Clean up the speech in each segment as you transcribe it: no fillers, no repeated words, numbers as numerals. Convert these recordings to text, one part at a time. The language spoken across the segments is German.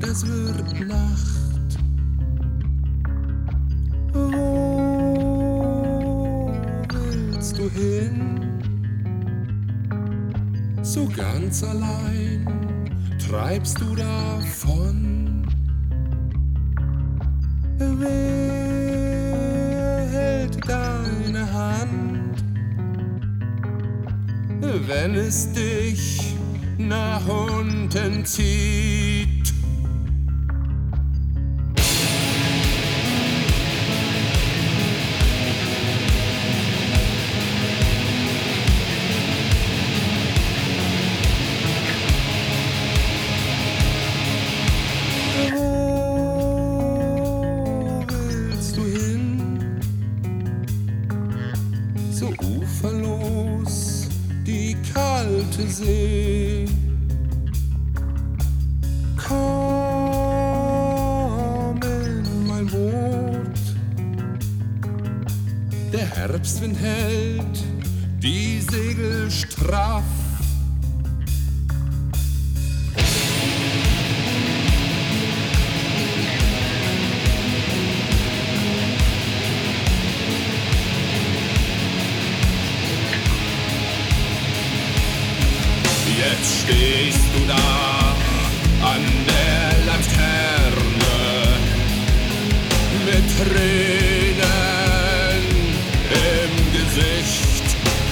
es wird Nacht. Wo willst du hin? So ganz allein treibst du davon. Wer hält deine Hand, wenn es dich nach unten zieht? So uferlos die kalte See. Komm in mein Boot. Der Herbstwind hält die Segel straff. Jetzt stehst du da an der Laterne mit Tränen im Gesicht.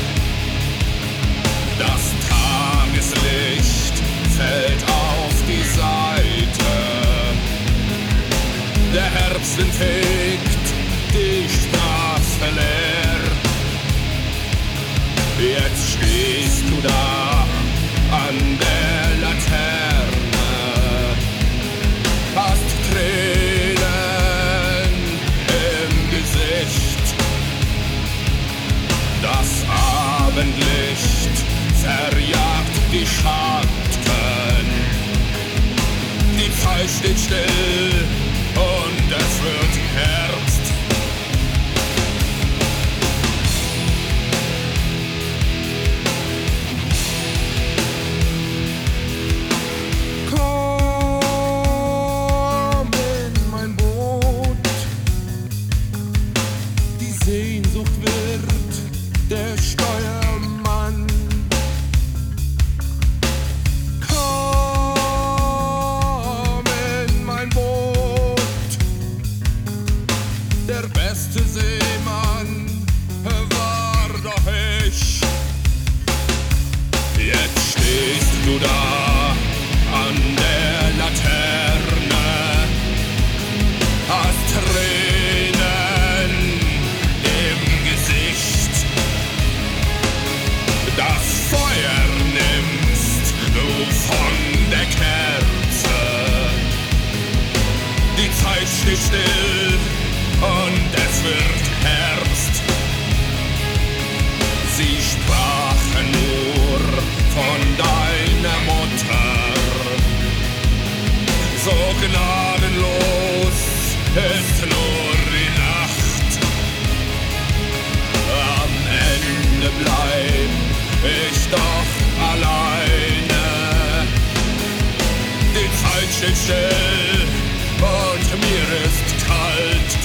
Das Tageslicht fällt auf die Seite. Der Herbstwind fegt die Straße leer. Jetzt stehst du da an der Laterne, hast Tränen im Gesicht. Das Abendlicht verjagt die Schatten. Die Zeit steht still und es wird Herbst. Sehnsucht wird der Steuermann. Komm in mein Boot. Der beste Seemann war doch ich. Jetzt stehst du da an der Laterne, hast Tränen im Gesicht. Das Feuer nimmst du von der Kerze. Die Zeit steht still und es wird Herbst. Sie sprachen nur von deiner Mutter. So gnadenlos ist nur die Nacht. Am Ende bleib ich doch alleine. Die Zeit steht still und mir ist kalt.